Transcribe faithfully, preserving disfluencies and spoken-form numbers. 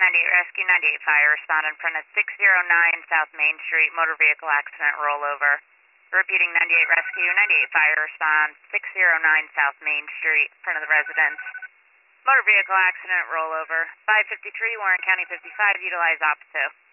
ninety-eight Rescue, ninety-eight Fire, respond in front of six oh nine South Main Street, motor vehicle accident rollover. Repeating ninety-eight Rescue, ninety-eight Fire, respond six oh nine South Main Street, in front of the residence. Motor vehicle accident rollover. five fifty-three Warren County fifty-five, utilize opposite.